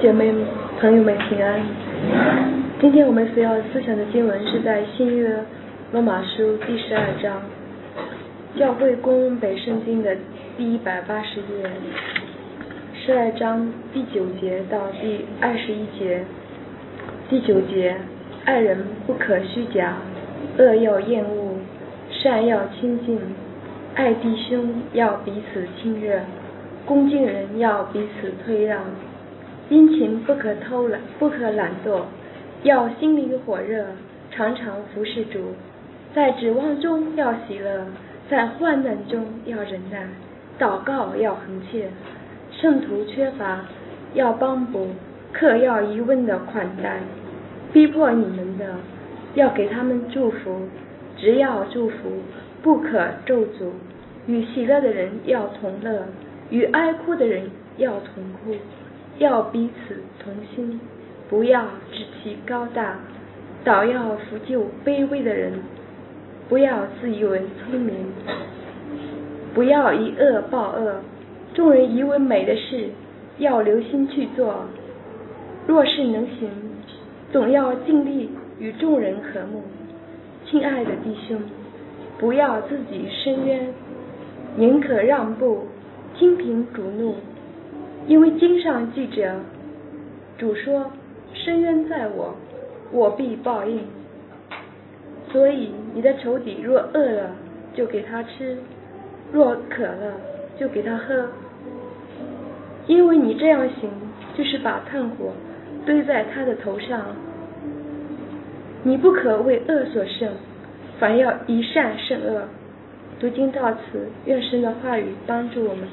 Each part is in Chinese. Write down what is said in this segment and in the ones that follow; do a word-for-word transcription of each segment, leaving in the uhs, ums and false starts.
姐妹朋友们平安。今天我们所要思想的经文是在新约罗马书第十二章，教会公北圣经的第一百八十页，十二章第九节到第二十一节。第九节，爱人不可虚假，恶要厌恶，善要亲近，爱弟兄要彼此亲热，恭敬人要彼此退让，殷勤不可偷懒，不可懒惰，要心里火热，常常服侍主，在指望中要喜乐，在患难中要忍耐，祷告要恒切，圣徒缺乏要帮补，客要一问的款待，逼迫你们的要给他们祝福，只要祝福，不可咒诅，与喜乐的人要同乐，与哀哭的人要同哭，要彼此同心，不要志气高大，倒要扶救卑微的人，不要自以为聪明，不要以恶报恶，众人以为美的事要留心去做，若是能行，总要尽力与众人和睦。亲爱的弟兄，不要自己伸冤，宁可让步，听凭主怒，因为经上记着，主说，伸冤在我，我必报应。所以你的仇敌若饿了，就给他吃，若渴了，就给他喝，因为你这样行，就是把炭火堆在他的头上。你不可为恶所胜，反要以善胜恶。读经到此，愿神的话语帮助我们。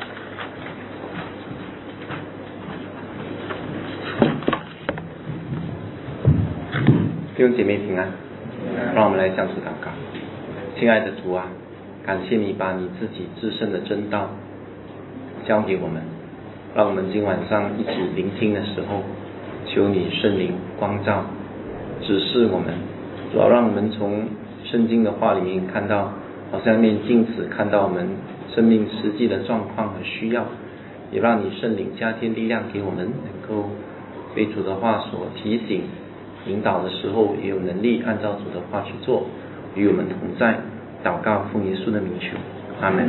弟兄姐妹平安，让我们来相处祷告。亲爱的主啊，感谢你把你自己至圣的真道交给我们，让我们今晚上一起聆听的时候，求你圣灵光照指示我们，主要让我们从圣经的话里面看到，好像面镜子看到我们生命实际的状况和需要，也让你圣灵加添力量给我们，能够被主的话所提醒引导的时候，也有能力按照主的话去做，与我们同在。祷告奉耶稣的名求，阿们。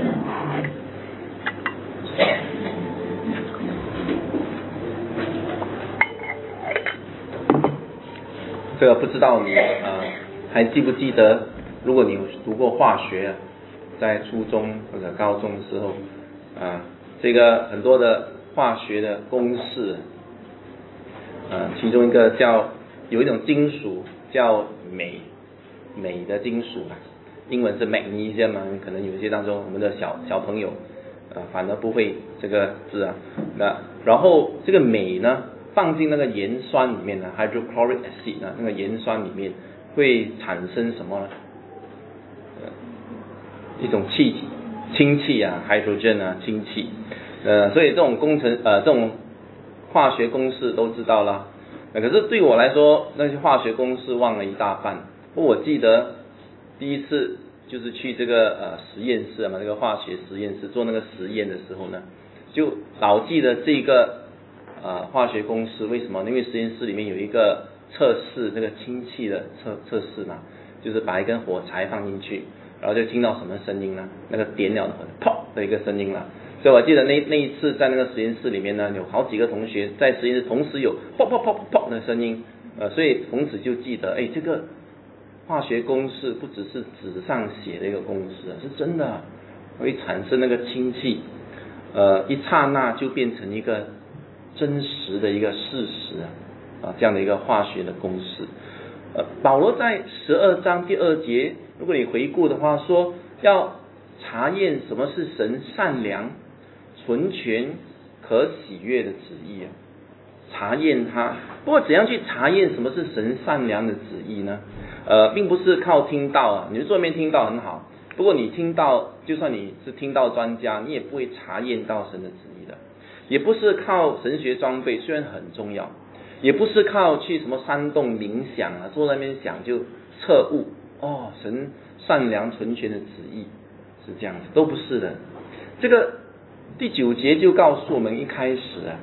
这个不知道你呃还记不记得，如果你有读过化学，在初中或者高中的时候啊、呃，这个很多的化学的公式，呃，其中一个叫有一种金属叫镁，镁的金属啊，英文是 magnesium 嘛，可能有一些当中我们的小小朋友呃反而不会这个字啊，那然后这个镁呢放进那个盐酸里面呢 hydrochloric acid 呢，那个盐酸里面会产生什么呢？呃，一种气体，氢气啊 hydrogen 啊，氢气。呃，所以这种工程呃这种化学公式都知道了。呃，可是对我来说，那些化学公式忘了一大半。不过我记得第一次就是去这个呃实验室嘛，这个化学实验室做那个实验的时候呢，就老记得这个呃化学公式。为什么？因为实验室里面有一个测试这个氢气的测测试嘛，就是把一根火柴放进去，然后就听到什么声音呢？那个点了的砰的一个声音了。所以我记得那那一次在那个实验室里面呢，有好几个同学在实验室同时有砰砰砰砰砰的声音，呃，所以从此就记得，哎，这个化学公式不只是纸上写的一个公式，是真的会产生那个氢气，呃，一刹那就变成一个真实的一个事实啊，这样的一个化学的公式。呃，保罗在十二章第二节，如果你回顾的话，说要查验什么是神善良、纯全、可喜悦的旨意啊，查验它。不过怎样去查验什么是神善良的旨意呢？呃，并不是靠听到啊，你坐面听到很好，不过你听到，就算你是听到专家，你也不会查验到神的旨意的。也不是靠神学装备，虽然很重要，也不是靠去什么山洞冥想啊，坐在那边想就彻悟哦，神善良纯全的旨意是这样子，都不是的。这个第九节就告诉我们，一开始啊，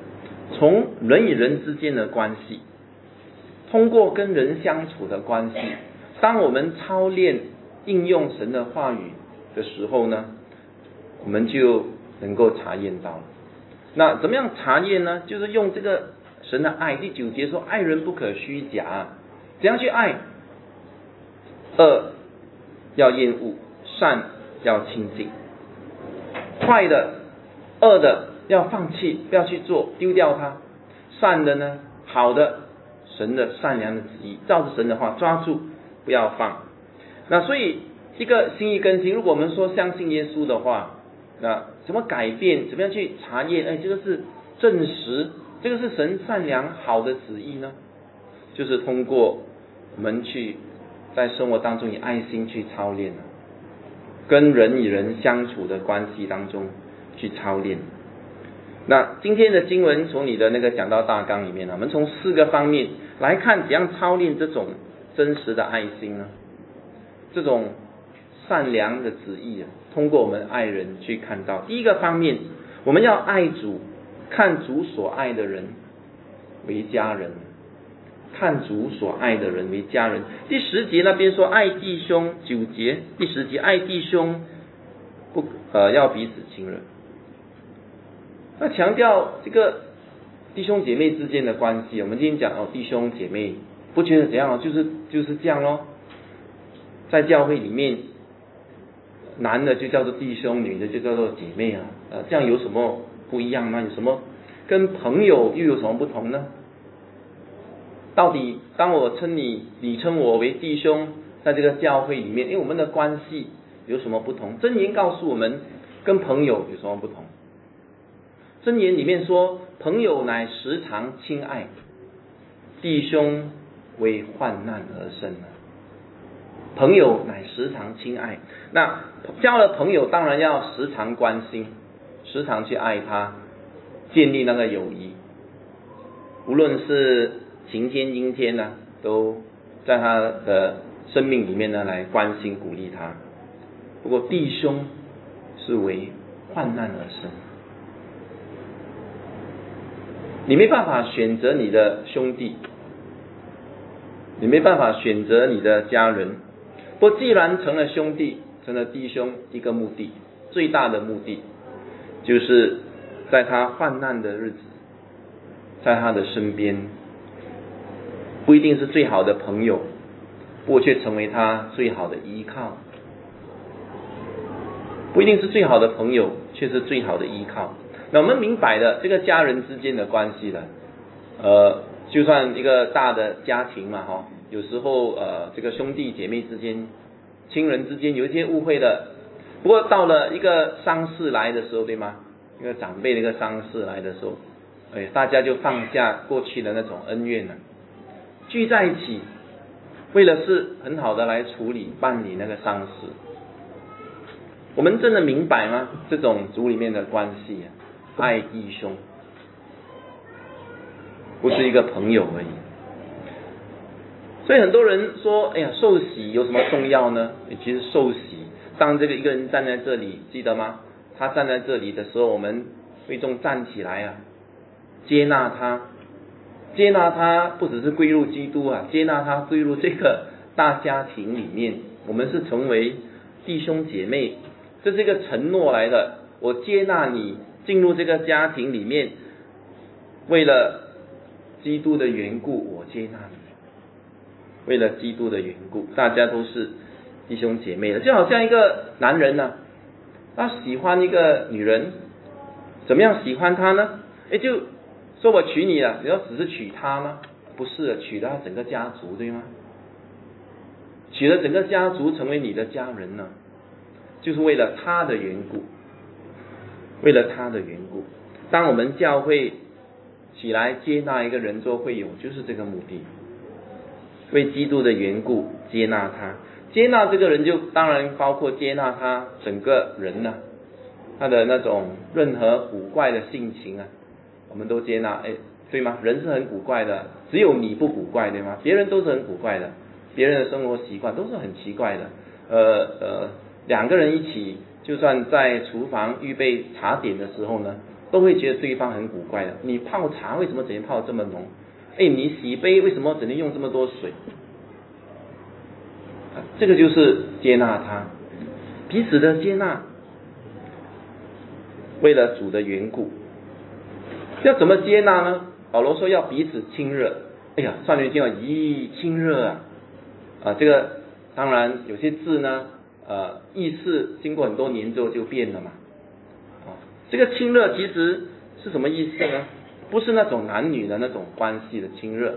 从人与人之间的关系，通过跟人相处的关系，当我们操练应用神的话语的时候呢，我们就能够查验到了。那怎么样查验呢？就是用这个神的爱。第九节说爱人不可虚假，怎样去爱？恶要厌恶，善要亲近，坏的恶的要放弃，不要去做，丢掉它；善的呢，好的，神的善良的旨意，照着神的话抓住，不要放。那所以一个心意更新，如果我们说相信耶稣的话，那怎么改变？怎么样去查验？哎，这个是证实，这个是神善良好的旨意呢？就是通过我们去在生活当中以爱心去操练，跟人与人相处的关系当中去操练。那今天的经文从你的那个讲道大纲里面呢，我们从四个方面来看怎样操练这种真实的爱心呢？这种善良的旨意啊，通过我们爱人去看到。第一个方面，我们要爱主，看主所爱的人为家人，看主所爱的人为家人。第十节那边说爱弟兄，九节第十节爱弟兄不呃要彼此亲热。那强调这个弟兄姐妹之间的关系，我们今天讲哦，弟兄姐妹不觉得怎样哦，就是就是这样咯。在教会里面，男的就叫做弟兄，女的就叫做姐妹啊，呃，这样有什么不一样吗？有什么跟朋友又有什么不同呢？到底当我称你，你称我为弟兄，在这个教会里面，因为我们的关系有什么不同？箴言告诉我们，跟朋友有什么不同？箴言里面说，朋友乃时常亲爱，弟兄为患难而生啊。朋友乃时常亲爱，那交了朋友当然要时常关心，时常去爱他，建立那个友谊。无论是晴天阴天呢、啊，都在他的生命里面呢来关心鼓励他。不过弟兄是为患难而生，你没办法选择你的兄弟，你没办法选择你的家人。不过既然成了兄弟，成了弟兄，一个目的，最大的目的就是在他患难的日子，在他的身边，不一定是最好的朋友，不过却成为他最好的依靠。不一定是最好的朋友，却是最好的依靠。那我们明白了这个家人之间的关系了，呃，就算一个大的家庭嘛，哈，有时候呃，这个兄弟姐妹之间、亲人之间有一些误会的。不过到了一个丧事来的时候，对吗？一个长辈的一个丧事来的时候，哎，大家就放下过去的那种恩怨了，聚在一起，为了是很好的来处理办理那个丧事。我们真的明白吗？这种族里面的关系啊，爱弟兄，不是一个朋友而已。所以很多人说，哎呀，受洗有什么重要呢？其实受洗，当这个一个人站在这里，记得吗？他站在这里的时候，我们会众站起来啊，接纳他，接纳他不只是归入基督啊，接纳他归入这个大家庭里面。我们是成为弟兄姐妹，这是一个承诺来的。我接纳你进入这个家庭里面，为了基督的缘故，我接纳你。为了基督的缘故，大家都是弟兄姐妹的。就好像一个男人呢、啊，他喜欢一个女人，怎么样喜欢她呢？哎，就说我娶你了，你要只是娶她吗？不是，娶了整个家族，对吗？娶了整个家族成为你的家人呢，就是为了他的缘故，为了他的缘故。当我们教会起来接纳一个人做会友，就是这个目的，为基督的缘故接纳他。接纳这个人就当然包括接纳他整个人呢、啊，他的那种任何古怪的性情啊，我们都接纳。哎，对吗？人是很古怪的，只有你不古怪，对吗？别人都是很古怪的，别人的生活习惯都是很奇怪的。呃呃，两个人一起，就算在厨房预备茶点的时候呢， 都会觉得对方很古怪的。你泡茶为什么整天泡这么浓？哎，你洗杯为什么整天用这么多水？这个就是接纳他，彼此的接纳，为了主的缘故。要怎么接纳呢？保罗说要彼此亲热。哎呀，上面听到咦亲热啊，啊这个当然有些字呢，呃意思经过很多年之后就变了嘛。啊，这个亲热其实是什么意思呢？不是那种男女的那种关系的亲热，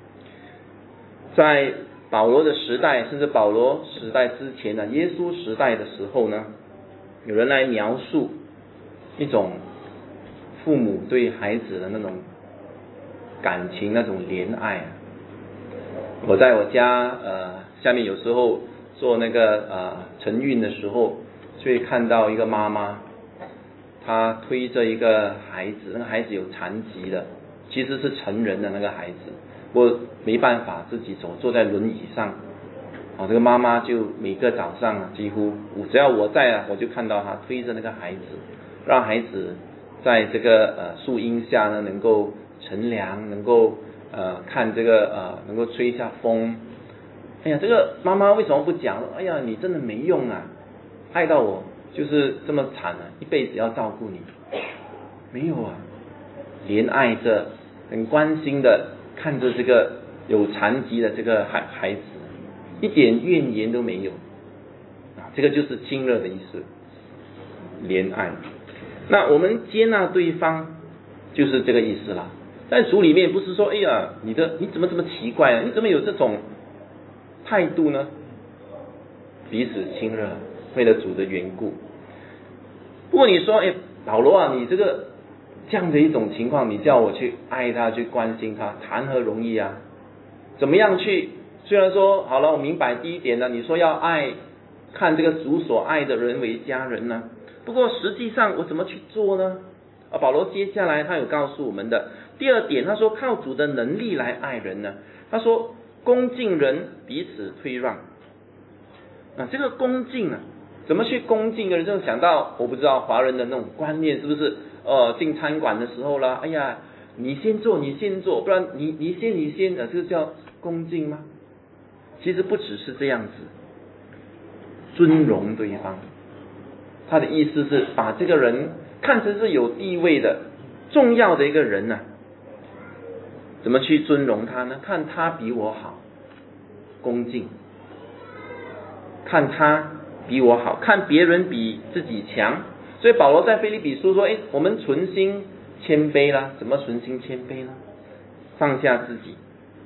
在保罗的时代，甚至保罗时代之前呢，耶稣时代的时候呢，有人来描述一种父母对孩子的那种感情，那种怜爱。我在我家呃下面有时候做那个呃晨运的时候，就会看到一个妈妈，她推着一个孩子，那个孩子有残疾的，其实是成人的那个孩子，我没办法自己走，坐在轮椅上。啊，这个妈妈就每个早上啊，几乎只要我在啊，我就看到她推着那个孩子，让孩子在这个呃树荫下呢，能够乘凉，能够呃看这个呃能够吹一下风。哎呀，这个妈妈为什么不讲？哎呀，你真的没用啊，爱到我就是这么惨啊，一辈子要照顾你。没有啊，怜爱着，很关心的看着这个有残疾的这个孩孩子，一点怨言都没有啊，这个就是亲热的意思，怜爱。那我们接纳对方就是这个意思啦。在主里面不是说，哎呀，你的你怎么这么奇怪啊？你怎么有这种态度呢？彼此亲热，为了主的缘故。不过你说，哎，保罗啊，你这个这样的一种情况，你叫我去爱他，去关心他，谈何容易啊？怎么样去？虽然说好了，我明白第一点呢，你说要爱，看这个主所爱的人为家人呢。不过实际上我怎么去做呢？啊，保罗接下来他有告诉我们的第二点，他说靠主的能力来爱人呢。他说恭敬人，彼此退让。啊，这个恭敬啊，怎么去恭敬的人？就想到我不知道华人的那种观念是不是？呃，进餐馆的时候啦，哎呀，你先坐，你先坐，不然你你先你先，呃，这个叫恭敬吗？其实不只是这样子，尊荣对方。他的意思是把这个人看成是有地位的、重要的一个人呢、啊，怎么去尊荣他呢？看他比我好，恭敬；看他比我好，看别人比自己强。所以保罗在腓立比书说：“哎，我们存心谦卑啦，怎么存心谦卑呢？放下自己，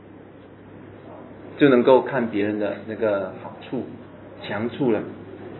就能够看别人的那个好处、强处了。”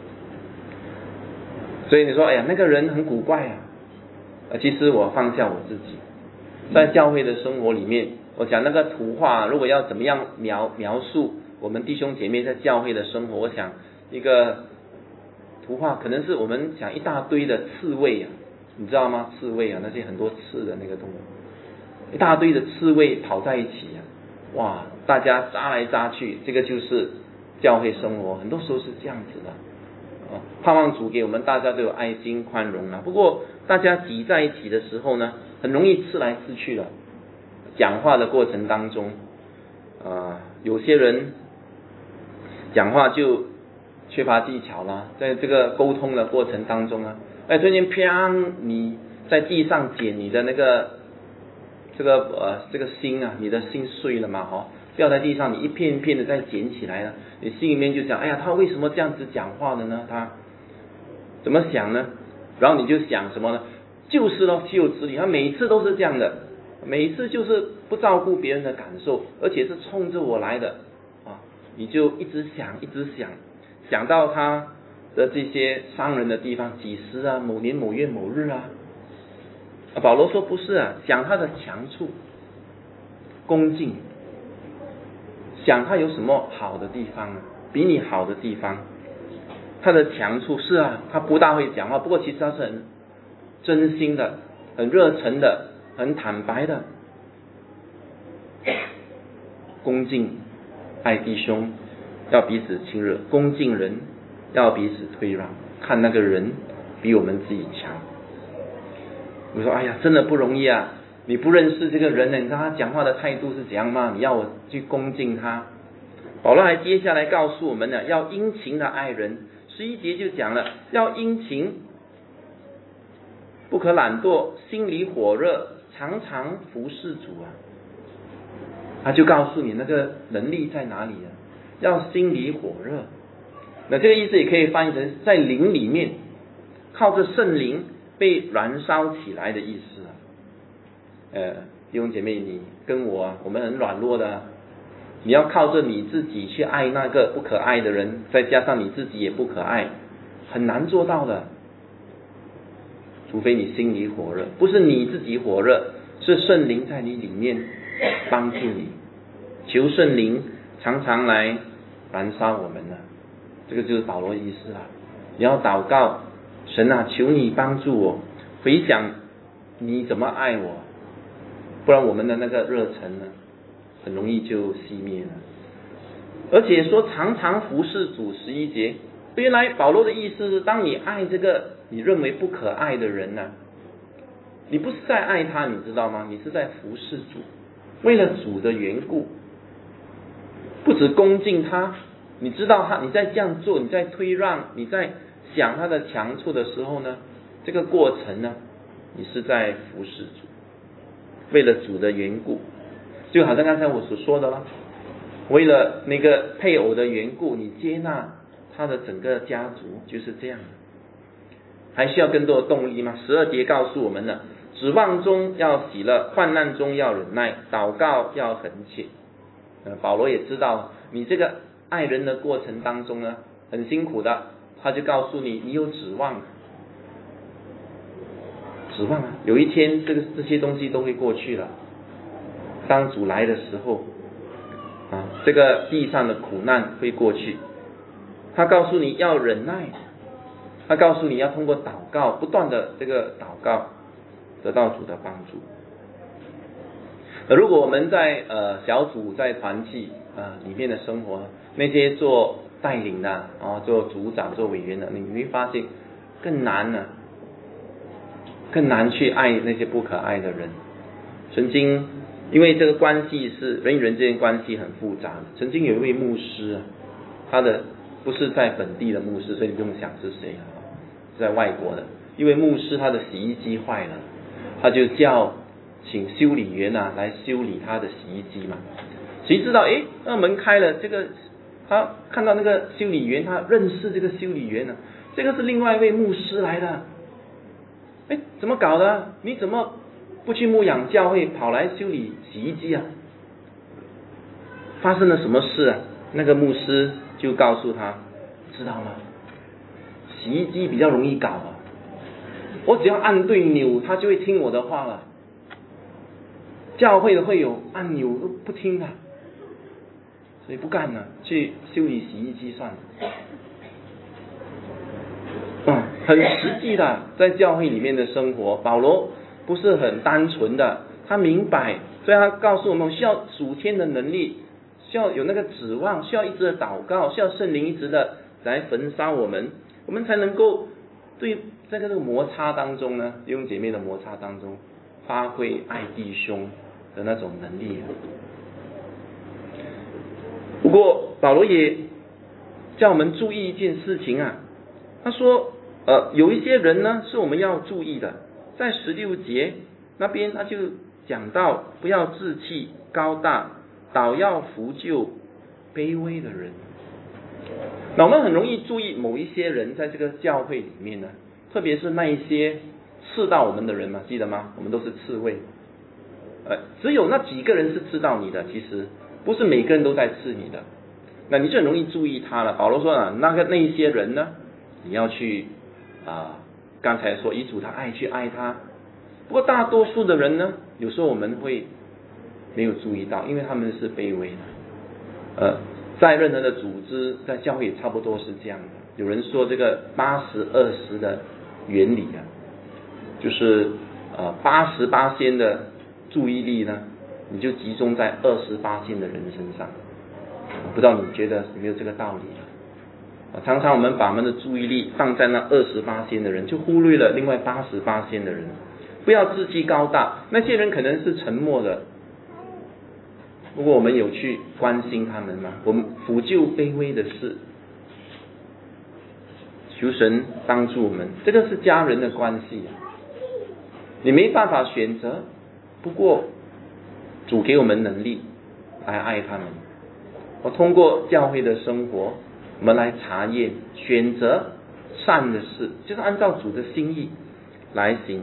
所以你说，哎呀，那个人很古怪啊！呃，其实我放下我自己，在教会的生活里面，我讲那个图画，如果要怎么样描描述我们弟兄姐妹在教会的生活，我想一个图画可能是我们讲一大堆的刺猬啊，你知道吗？刺猬啊，那些很多刺的那个动物，一大堆的刺猬跑在一起啊，哇，大家扎来扎去，这个就是教会生活，很多时候是这样子的。盼望主给我们大家都有爱心宽容啊。不过大家挤在一起的时候呢，很容易刺来刺去的。讲话的过程当中，呃，有些人讲话就缺乏技巧啦，在这个沟通的过程当中啊，哎，突然间啪，你在地上捡你的那个这个呃这个心啊，你的心碎了嘛，哈、哦。掉在地上，你一片一片的再捡起来了，你心里面就想，哎呀，他为什么这样子讲话的呢？他怎么想呢？然后你就想什么呢？就是咯，岂有此理！他每次都是这样的，每一次就是不照顾别人的感受，而且是冲着我来的啊！你就一直想，一直想，想到他的这些伤人的地方，几时啊，某年某月某日啊。啊，保罗说不是啊，想他的强处，恭敬。想他有什么好的地方啊？比你好的地方，他的强处是啊，他不大会讲话，不过其实他是很真心的、很热忱的、很坦白的，恭敬爱弟兄，要彼此亲热；恭敬人，要彼此退让，看那个人比我们自己强。 我说哎呀，真的不容易啊，你不认识这个人呢，你知道他讲话的态度是怎样吗？你要我去恭敬他。保罗还接下来告诉我们呢，要殷勤的爱人。十一节就讲了，要殷勤，不可懒惰，心里火热，常常服侍主啊。他就告诉你那个能力在哪里啊，要心里火热。那这个意思也可以翻译成在灵里面，靠着圣灵被燃烧起来的意思啊。呃，弟兄姐妹，你跟我啊，我们很软弱的啊，你要靠着你自己去爱那个不可爱的人，再加上你自己也不可爱，很难做到的。除非你心里火热，不是你自己火热，是圣灵在你里面帮助你。求圣灵常常来燃烧我们呢，这个就是保罗的意思啦。你要祷告，神啊，求你帮助我，回想你怎么爱我，不然我们的那个热忱呢，很容易就熄灭了。而且说常常服侍主，十一节，原来保罗的意思是，当你爱这个你认为不可爱的人呢、啊，你不是在爱他，你知道吗？你是在服侍主，为了主的缘故，不止恭敬他，你知道他，你在这样做，你在推让，你在想他的强处的时候呢，这个过程呢，你是在服侍主，为了主的缘故，就好像刚才我所说的了，为了那个配偶的缘故，你接纳他的整个家族，就是这样。还需要更多的动力吗？十二节告诉我们了，指望中要喜乐，患难中要忍耐，祷告要恒切。呃，保罗也知道你这个爱人的过程当中呢，很辛苦的，他就告诉你，你有指望，指望啊，有一天这个这些东西都会过去了。当主来的时候，啊，这个地上的苦难会过去。他告诉你要忍耐，他告诉你要通过祷告，不断的这个祷告，得到主的帮助。如果我们在呃小组在团契啊、呃、里面的生活，那些做带领的啊，做组长做委员的，你会发现更难呢、啊，更难去爱那些不可爱的人。曾经因为这个关系是人与人之间关系很复杂的，曾经有一位牧师，他的不是在本地的牧师，所以你不用想是谁啊，是在外国的一位牧师，他的洗衣机坏了，他就叫请修理员啊来修理他的洗衣机嘛。谁知道诶，那门开了，这个他看到那个修理员，他认识这个修理员呢、啊，这个是另外一位牧师来的。诶，怎么搞的？你怎么不去牧养教会，跑来修理洗衣机啊？发生了什么事啊？那个牧师就告诉他，知道吗？洗衣机比较容易搞啊，我只要按对钮，他就会听我的话了。教会的会有按钮都不听的，所以不干了，去修理洗衣机算了。嗯，很实际的，在教会里面的生活，保罗不是很单纯的，他明白，所以他告诉我们需要属天的能力，需要有那个指望，需要一直的祷告，需要圣灵一直的来焚烧我们，我们才能够对在这个摩擦当中呢，弟兄姐妹的摩擦当中，发挥爱弟兄的那种能力。不过保罗也叫我们注意一件事情啊，他说呃，有一些人呢是我们要注意的，在十六节那边他就讲到，不要志气高大，倒要扶救卑微的人。那我们很容易注意某一些人在这个教会里面呢，特别是那一些刺到我们的人嘛，记得吗？我们都是刺猬，呃，只有那几个人是知道你的，其实不是每个人都在刺你的，那你就很容易注意他了。保罗说啊，那个那一些人呢，你要去啊，刚才说以主的爱去爱他。不过大多数的人呢，有时候我们会没有注意到，因为他们是卑微的。呃，在任何的组织，在教会也差不多是这样的。有人说这个八十二十的原理啊，就是呃八十八仙的注意力呢，你就集中在二十八仙的人身上。不知道你觉得有没有这个道理啊？常常我们把我们的注意力放在那二十八仙的人，就忽略了另外八十八仙的人。 不要自居高大。那些人可能是沉默的，不过我们有去关心他们吗？我们抚救卑微的事，求神帮助我们，这个是家人的关系。你没办法选择，不过主给我们能力来爱他们。我通过教会的生活，我们来查验选择善的事，就是按照主的心意来行。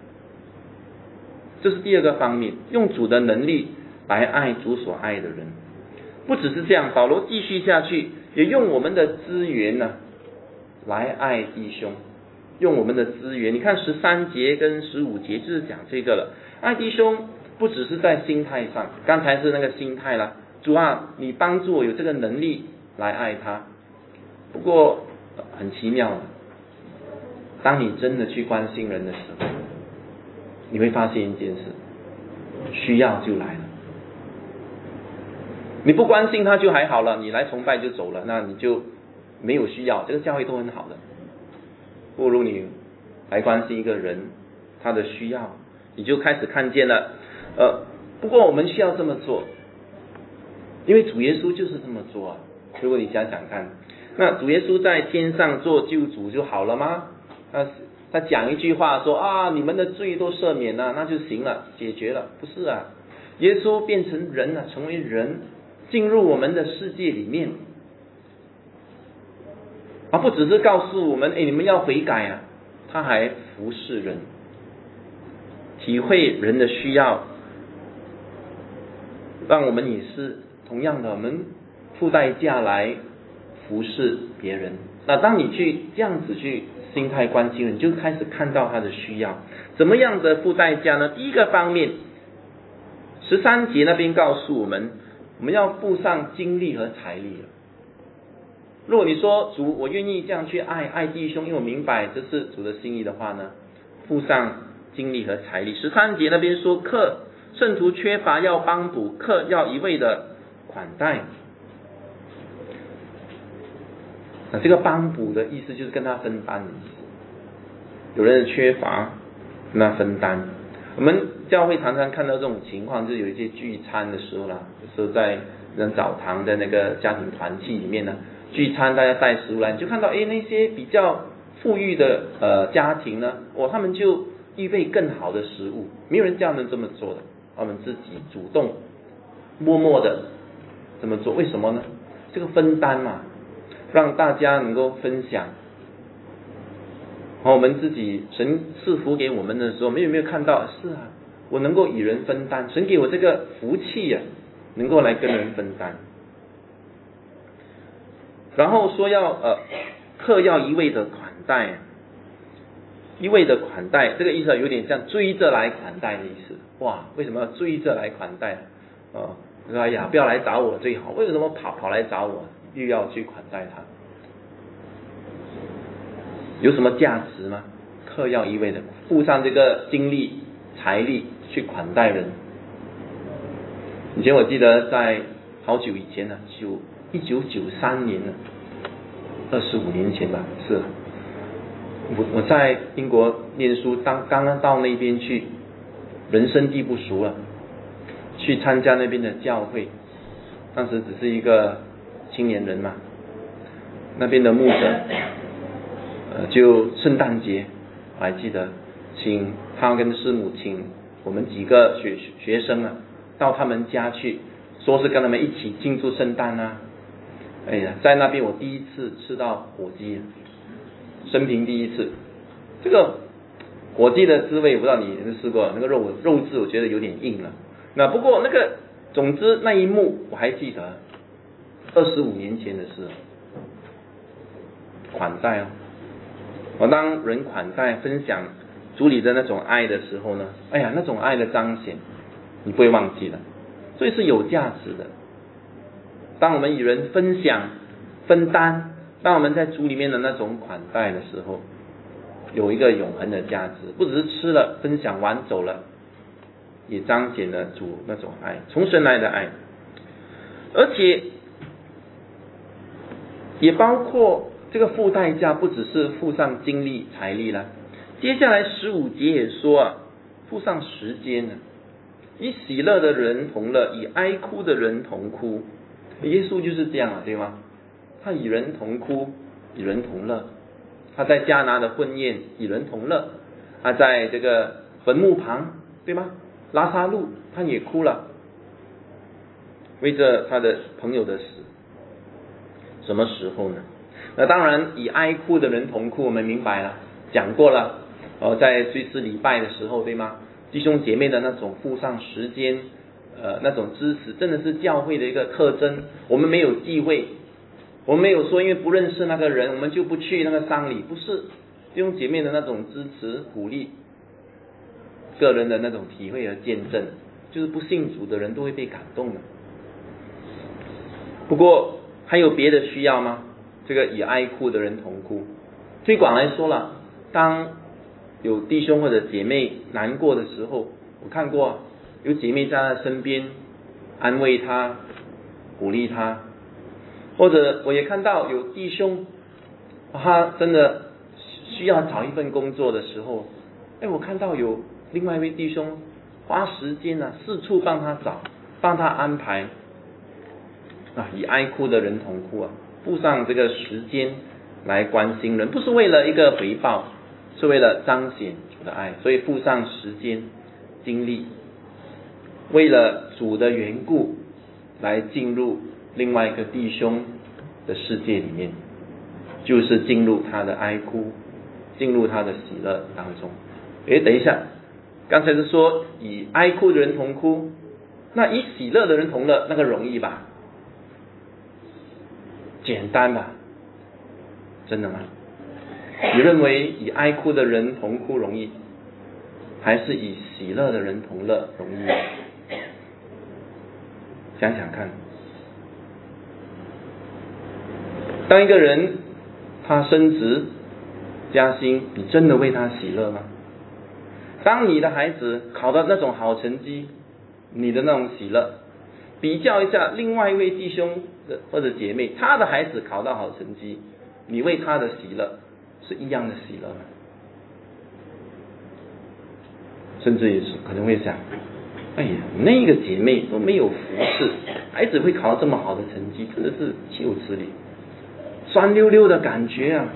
这是第二个方面，用主的能力来爱主所爱的人。不只是这样，保罗继续下去，也用我们的资源呢来爱弟兄，用我们的资源。你看十三节跟十五节就是讲这个了。爱弟兄不只是在心态上，刚才是那个心态了，主啊，你帮助我有这个能力来爱他。不过很奇妙的，当你真的去关心人的时候，你会发现一件事，需要就来了。你不关心他就还好了，你来崇拜就走了，那你就没有需要，这个教会都很好的。不如你来关心一个人他的需要，你就开始看见了。呃，不过我们需要这么做，因为主耶稣就是这么做啊。如果你想想看，那主耶稣在天上做救主就好了吗？他他讲一句话说啊，你们的罪都赦免了，那就行了，解决了。不是啊，耶稣变成人了，成为人，进入我们的世界里面，而不只是告诉我们，哎，你们要悔改啊，他还服侍人，体会人的需要，让我们也是同样的，我们付代价来服侍别人。那当你去这样子去心态关心人，你就开始看到他的需要。怎么样的付代价呢？第一个方面，十三节那边告诉我们，我们要付上精力和财力了。如果你说主，我愿意这样去爱爱弟兄，因为我明白这是主的心意的话呢，付上精力和财力。十三节那边说，客圣徒缺乏要帮补，客要一味的款待。那这个帮补的意思就是跟他分担的意思，有人缺乏跟他分担。我们教会常常看到这种情况，就是有一些聚餐的时候啦，有时候在澡堂的那个家庭团契里面呢，聚餐大家带食物来，你就看到诶那些比较富裕的呃家庭呢，哦他们就预备更好的食物，没有人叫他们这么做的，他们自己主动默默的这么做。为什么呢？这个分担嘛，让大家能够分享。我们自己神赐福给我们的时候，我们有没有看到？是啊，我能够与人分担，神给我这个福气啊，能够来跟人分担。然后说要呃，客要一味的款待，一味的款待，这个意思有点像追着来款待的意思。哇，为什么要追着来款待？哦，哎呀，不要来找我最好，为什么跑跑来找我，又要去款待他？有什么价值吗？客要一味的付上这个精力财力去款待人。以前我记得在好久以前呢，九一九九三年呢，二十五年前吧，是我我在英国念书，当刚刚到那边去，人生地不熟了，去参加那边的教会，当时只是一个青年人嘛，那边的牧者。呃，就圣诞节，我还记得，请他跟师母，请我们几个学学生啊，到他们家去，说是跟他们一起庆祝圣诞啊。哎呀，在那边我第一次吃到火鸡，生平第一次。这个火鸡的滋味，我不知道你有没有试过，那个肉肉质我觉得有点硬了。那不过那个，总之那一幕我还记得，二十五年前的事，款待哦。我当人款待分享主里的那种爱的时候呢，哎呀，那种爱的彰显你不会忘记的，所以是有价值的。当我们与人分享分担，当我们在主里面的那种款待的时候，有一个永恒的价值，不只是吃了分享完走了，也彰显了主那种爱，从神来的爱，而且也包括这个付代价，不只是付上精力财力了。接下来十五节也说啊， 付上时间呢，与喜乐的人同乐，与哀哭的人同哭。耶稣就是这样啊，对吗？他与人同哭，与人同乐。他在迦拿的婚宴与人同乐，他在这个坟墓旁，对吗？拉撒路他也哭了，为着他的朋友的死。什么时候呢？那当然与哀哭的人同哭，我们明白了，讲过了。呃，在追思礼拜的时候，对吗？弟兄姐妹的那种付上时间，呃，那种支持，真的是教会的一个特征。我们没有忌讳，我们没有说因为不认识那个人，我们就不去那个丧礼，不是。弟兄姐妹的那种支持、鼓励，个人的那种体会和见证，就是不信主的人都会被感动的。不过还有别的需要吗？这个以哀哭的人同哭，推广来说了，当有弟兄或者姐妹难过的时候，我看过有姐妹在他身边安慰他、鼓励他，或者我也看到有弟兄他真的需要找一份工作的时候，哎，我看到有另外一位弟兄花时间啊，四处帮他找，帮他安排啊，以哀哭的人同哭啊，付上这个时间来关心人，不是为了一个回报，是为了彰显主的爱，所以付上时间精力，为了主的缘故来进入另外一个弟兄的世界里面，就是进入他的哀哭，进入他的喜乐当中。诶，等一下，刚才是说以哀哭的人同哭，那以喜乐的人同乐，那个容易吧？简单吧？真的吗？你认为以哀哭的人同哭容易，还是以喜乐的人同乐容易？想想看，当一个人他升职加薪，你真的为他喜乐吗？当你的孩子考到那种好成绩，你的那种喜乐，比较一下另外一位弟兄或者姐妹，他的孩子考到好成绩，你为他的喜乐是一样的喜乐吗？甚至也是可能会想，哎呀，那个姐妹都没有服侍，孩子会考到这么好的成绩，真的是岂有此理，酸溜溜的感觉啊！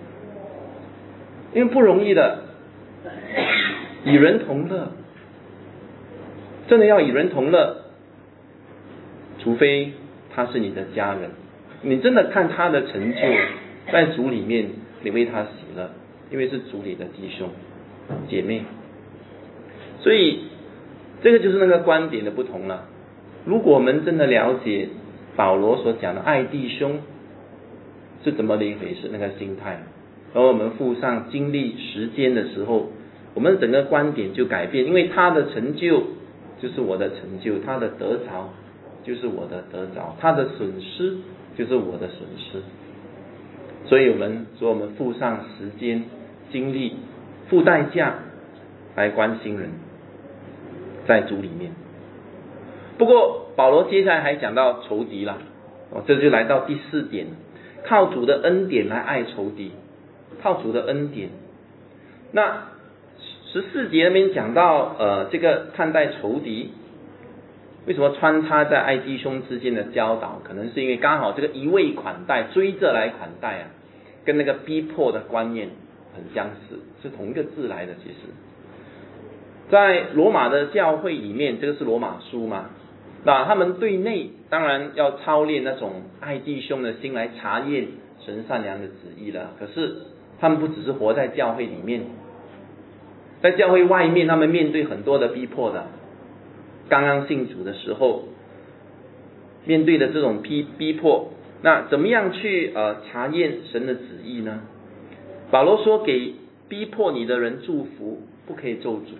因为不容易的，与人同乐，真的要与人同乐，除非他是你的家人，你真的看他的成就，在主里面，你为他喜乐，因为是主里的弟兄姐妹。所以这个就是那个观点的不同了。如果我们真的了解保罗所讲的爱弟兄是怎么的一回事，那个心态，而我们付上精力时间的时候，我们整个观点就改变，因为他的成就就是我的成就，他的得着就是我的得着，他的损失就是我的损失。所以我们说我们付上时间精力，付代价来关心人，在主里面。不过保罗接下来还讲到仇敌了，哦，这就来到第四点，靠主的恩典来爱仇敌，靠主的恩典。那十四节那边讲到呃，这个看待仇敌，为什么穿插在爱弟兄之间的教导？可能是因为刚好这个一味款待，追着来款待啊，跟那个逼迫的观念很相似，是同一个字来的。其实在罗马的教会里面，这个是罗马书嘛，那他们对内当然要操练那种爱弟兄的心来查验神善良的旨意了。可是他们不只是活在教会里面，在教会外面，他们面对很多的逼迫的。刚刚信主的时候，面对的这种逼逼迫，那怎么样去呃查验神的旨意呢？保罗说，给逼迫你的人祝福，不可以咒诅。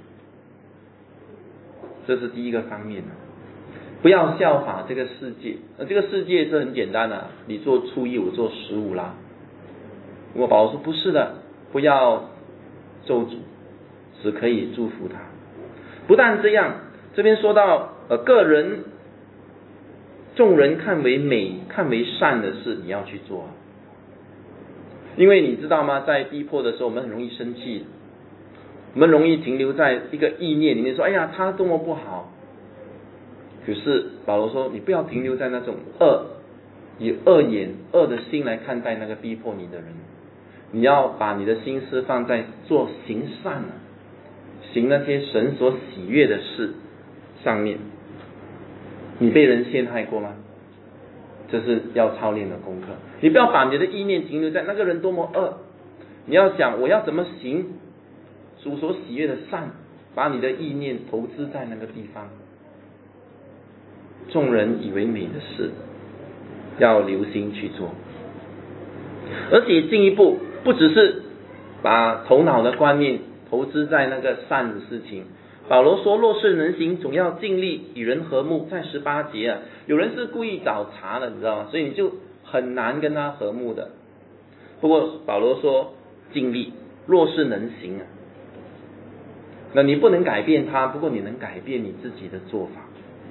这是第一个方面，不要效法这个世界。呃，这个世界是很简单的，你做初一，我做十五啦。不过保罗说不是的，不要咒诅，只可以祝福他。不但这样，这边说到呃个人众人看为美看为善的事，你要去做。因为你知道吗，在逼迫的时候我们很容易生气， 我们容易停留在一个意念里面，说哎呀他多么不好。可是保罗说，你不要停留在那种恶，以恶眼恶的心来看待那个逼迫你的人，你要把你的心思放在做行善啊，行那些神所喜悦的事上面。你被人陷害过吗？这是要操练的功课。你不要把你的意念停留在那个人多么恶，你要想我要怎么行主所喜悦的善，把你的意念投资在那个地方。众人以为美的事，要留心去做。而且进一步，不只是把头脑的观念投资在那个善的事情。保罗说，若是能行，总要尽力与人和睦。在十八节啊，有人是故意找茬的，你知道吗？所以你就很难跟他和睦的。不过保罗说尽力，若是能行啊，那你不能改变他，不过你能改变你自己的做法。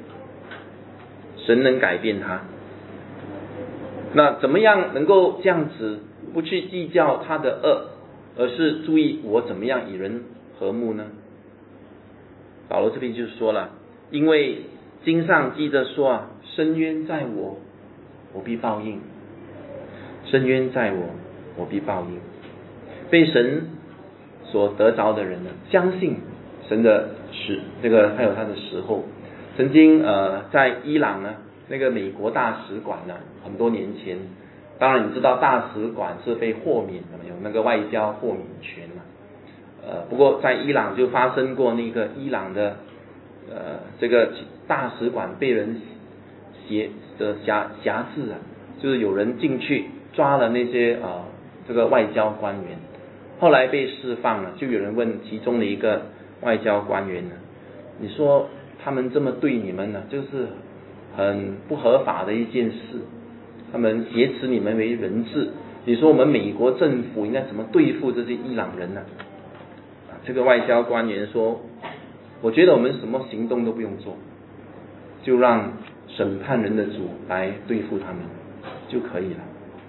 神能改变他，那怎么样能够这样子不去计较他的恶，而是注意我怎么样与人和睦呢？保罗这边就说了，因为经上记着说啊，深渊在我，我必报应；深渊在我，我必报应。被神所得着的人呢，相信神的时，这个还有他的时候。曾经呃，在伊朗呢，那个美国大使馆呢，很多年前，当然你知道大使馆是被豁免的，有那个外交豁免权嘛。呃，不过在伊朗就发生过那个伊朗的呃这个大使馆被人挟的辖辖制啊，就是有人进去抓了那些呃这个外交官员，后来被释放了，就有人问其中的一个外交官员呢，你说他们这么对你们呢，就是很不合法的一件事，他们挟持你们为人质，你说我们美国政府应该怎么对付这些伊朗人呢？这个外交官员说，我觉得我们什么行动都不用做，就让审判人的主来对付他们就可以了。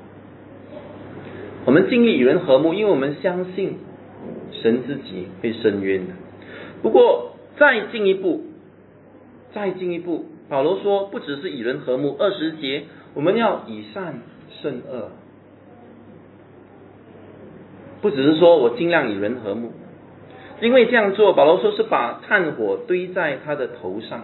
我们尽力与人和睦，因为我们相信神自己会伸冤的。不过再进一步再进一步，保罗说不只是与人和睦，二十节我们要以善胜恶，不只是说我尽量与人和睦，因为这样做，保罗说是把炭火堆在他的头上，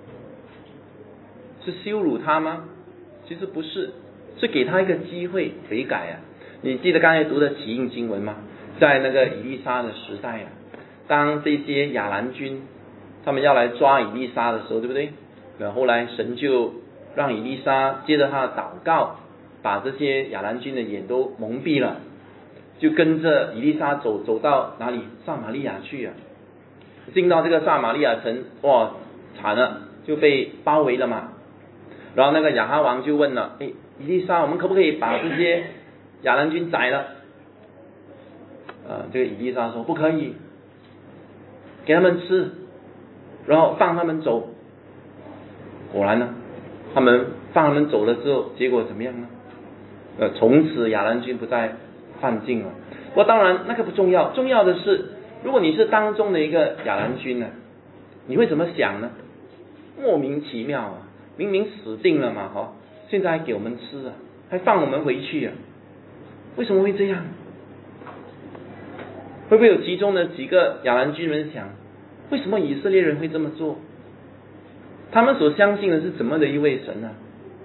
是羞辱他吗？其实不是，是给他一个机会悔改啊。你记得刚才读的起印经文吗？在那个以利沙的时代啊，当这些亚兰军他们要来抓以利沙的时候，对不对？然后后来神就让以利沙接着他的祷告，把这些亚兰军的眼都蒙蔽了，就跟着以利沙走走到哪里？撒玛利亚去啊。进到这个撒玛利亚城，哇，惨了，就被包围了嘛。然后那个亚哈王就问了，哎，以利沙，我们可不可以把这些亚兰军宰了？呃，这个以利沙说不可以，给他们吃，然后放他们走。果然呢，他们放他们走了之后，结果怎么样呢？呃，从此亚兰军不再犯境了。不过当然那个不重要，重要的是，如果你是当中的一个亚兰军呢，你会怎么想呢？莫名其妙啊，明明死定了嘛，哈，现在还给我们吃啊，还放我们回去啊，为什么会这样？会不会有其中的几个亚兰军人想，为什么以色列人会这么做？他们所相信的是怎么的一位神呢？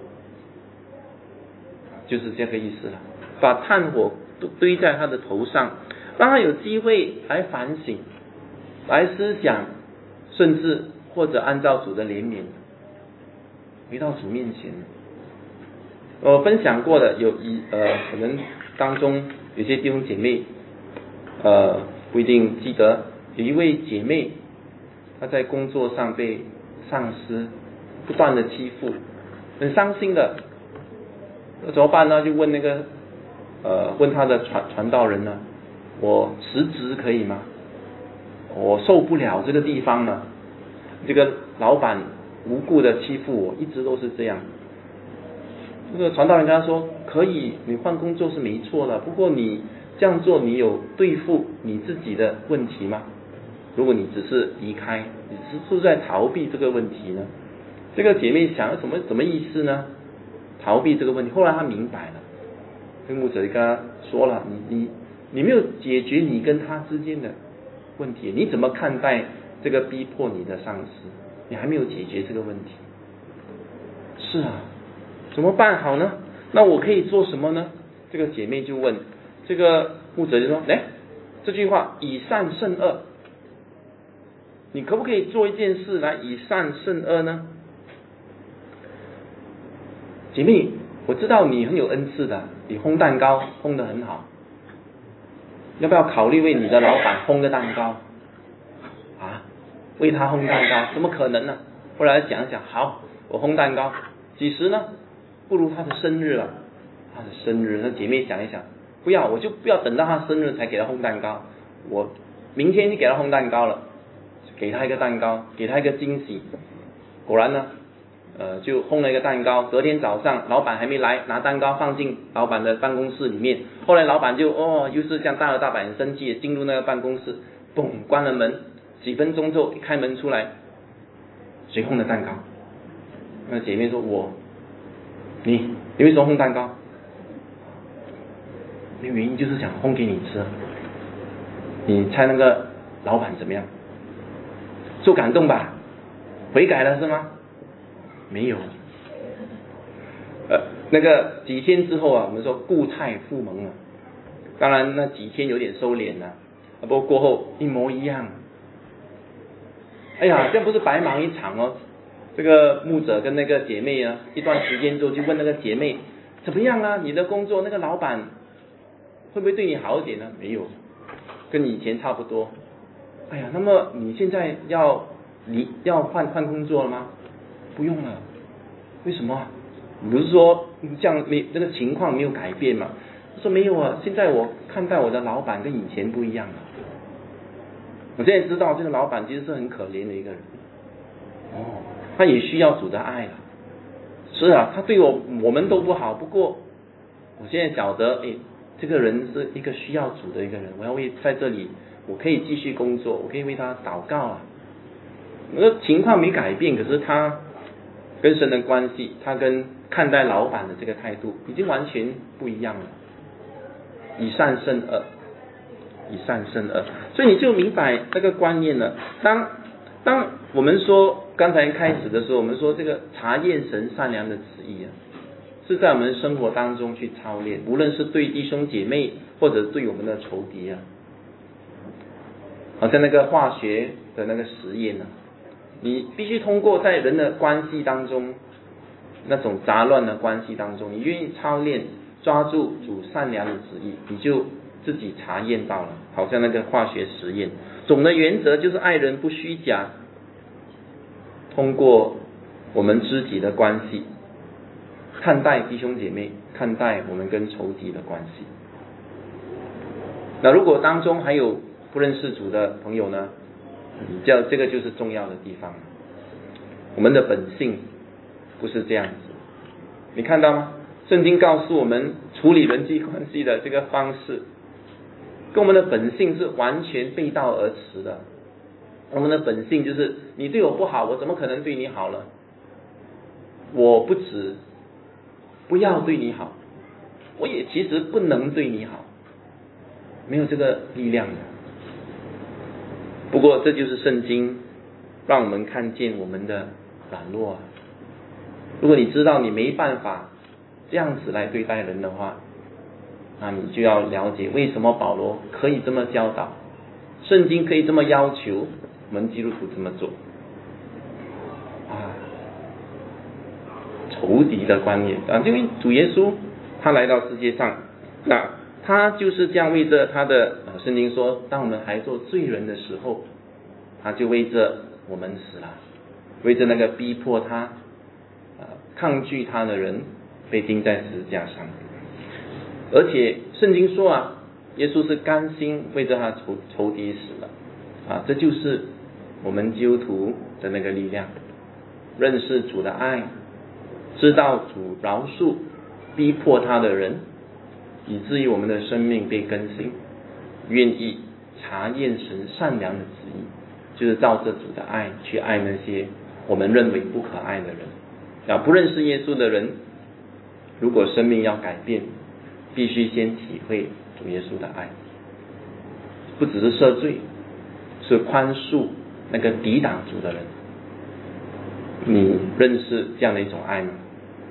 就是这个意思了，把炭火堆在他的头上，让他有机会来反省，来思想，甚至或者按照主的怜悯回到主面前。我分享过的有一呃，可能当中有些弟兄姐妹呃不一定记得，有一位姐妹她在工作上被上司不断的欺负，很伤心的，那怎么办呢？就问那个呃问他的传传道人呢，我辞职可以吗？我受不了这个地方了，这个老板无故的欺负我，一直都是这样。这个传道人跟他说，可以，你换工作是没错的，不过你这样做，你有对付你自己的问题吗？ 如果你只是离开，你是不是在逃避这个问题呢？这个姐妹想什么什么意思呢？逃避这个问题。后来她明白了，这个牧者就跟她说了，你你你没有解决你跟他之间的问题，你怎么看待这个逼迫你的上司？你还没有解决这个问题。是啊，怎么办好呢？那我可以做什么呢？这个姐妹就问，这个牧者就说，哎，这句话以善胜恶，你可不可以做一件事来以善胜恶呢？姐妹，我知道你很有恩赐的，你烘蛋糕烘得很好，要不要考虑为你的老板烘个蛋糕啊？为他烘蛋糕怎么可能呢？后来想想，好，我烘蛋糕，几时呢？不如他的生日了。他的生日，那姐妹想一想，不要，我就不要等到他生日才给他烘蛋糕，我明天就给他烘蛋糕了，给他一个蛋糕，给他一个惊喜。果然呢，呃，就烘了一个蛋糕。隔天早上，老板还没来，拿蛋糕放进老板的办公室里面。后来老板就哦，又是像大摇大摆很生气的进入那个办公室，嘣，关了门。几分钟之后一开门出来，谁烘的蛋糕？那姐妹说，我。你你为什么烘蛋糕？没有原因，就是想烘给你吃。你猜那个老板怎么样？受感动吧？悔改了是吗？没有。呃，那个几天之后啊，我们说故态复萌了。当然那几天有点收敛了，不过过后一模一样。哎呀，这不是白忙一场哦。这个牧者跟那个姐妹啊，一段时间之后就问那个姐妹怎么样啊？你的工作那个老板会不会对你好一点呢？没有，跟以前差不多。哎呀，那么你现在要你要换换工作了吗？不用了。为什么？不是说这样没这个情况没有改变嘛？他说没有啊，现在我看待我的老板跟以前不一样了。我现在知道这个老板其实是很可怜的一个人。哦，他也需要主的爱了。是啊，他对我我们都不好，不过我现在晓得，哎，这个人是一个需要主的一个人，我要为在这里，我可以继续工作，我可以为他祷告啊。那个情况没改变，可是他跟神的关系，他跟看待老板的这个态度已经完全不一样了。以善胜恶，以善胜恶，所以你就明白这个观念了。当当我们说刚才开始的时候，我们说这个查验神善良的旨意啊，是在我们生活当中去操练，无论是对弟兄姐妹或者对我们的仇敌啊。好像那个化学的那个实验啊，你必须通过在人的关系当中，那种杂乱的关系当中，你愿意操练抓住主善良的旨意，你就自己查验到了。好像那个化学实验，总的原则就是爱人不虚假，通过我们肢体的关系看待弟兄姐妹，看待我们跟仇敌的关系。那如果当中还有不认识主的朋友呢，这这个就是重要的地方。我们的本性不是这样子，你看到吗？圣经告诉我们处理人际关系的这个方式跟我们的本性是完全背道而驰的。我们的本性就是你对我不好，我怎么可能对你好了？我不止不要对你好，我也其实不能对你好，没有这个力量的。不过这就是圣经让我们看见我们的软弱啊。如果你知道你没办法这样子来对待人的话，那你就要了解为什么保罗可以这么教导，圣经可以这么要求我们基督徒这么做啊。仇敌的观念啊，因为主耶稣他来到世界上，那他就是这样为着他的呃圣经说，当我们还做罪人的时候，他就为着我们死了，为着那个逼迫他、呃、抗拒他的人被钉在十字架上。而且圣经说啊，耶稣是甘心为着他仇仇敌死了啊，这就是我们基督徒的那个力量，认识主的爱，知道主饶恕逼迫他的人，以至于我们的生命被更新，愿意查验神善良的旨意， 就是照着主的爱去爱那些我们认为不可爱的人。啊，不认识耶稣的人，如果生命要改变，必须先体会主耶稣的爱，不只是赦罪，是宽恕那个抵挡主的人。你认识这样的一种爱吗？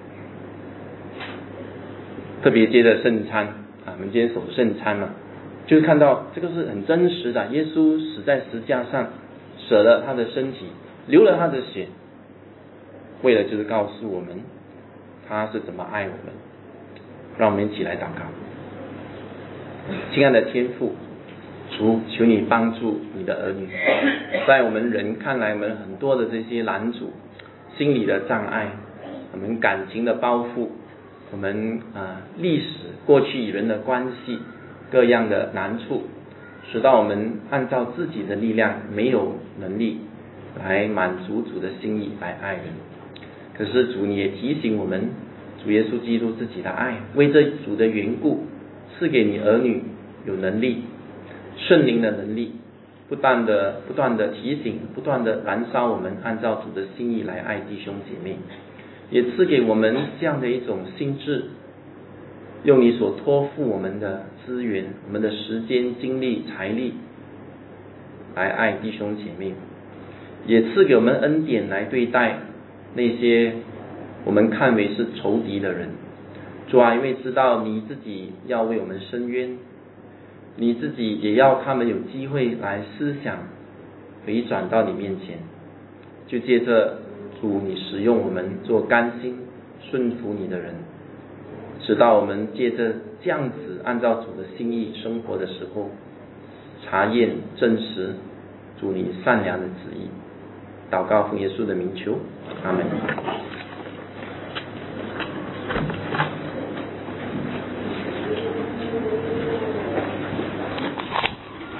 特别接着圣餐啊，我们今天守圣餐嘛，就是看到这个是很真实的，耶稣死在十字架上，舍了他的身体，流了他的血，为了就是告诉我们他是怎么爱我们。让我们一起来祷告。亲爱的天父，主，求你帮助你的儿女，在我们人看来，我们很多的这些拦阻，心理的障碍，我们感情的包袱，我们啊历史过去与人的关系各样的难处，使到我们按照自己的力量没有能力来满足主的心意来爱人。可是主，你也提醒我们，主耶稣基督自己的爱，为这主的缘故赐给你儿女有能力，圣灵的能力，不断的不断的提醒，不断的燃烧我们按照主的心意来爱弟兄姐妹，也赐给我们这样的一种心智，用你所托付我们的资源，我们的时间、精力、财力来爱弟兄姐妹，也赐给我们恩典来对待那些我们看为是仇敌的人。主啊，因为知道你自己要为我们伸冤，你自己也要他们有机会来思想回转到你面前，就借着主你使用我们做甘心顺服你的人，直到我们借着这样子按照主的心意生活的时候，查验证实主你善良的旨意。祷告奉耶稣的名求，阿们。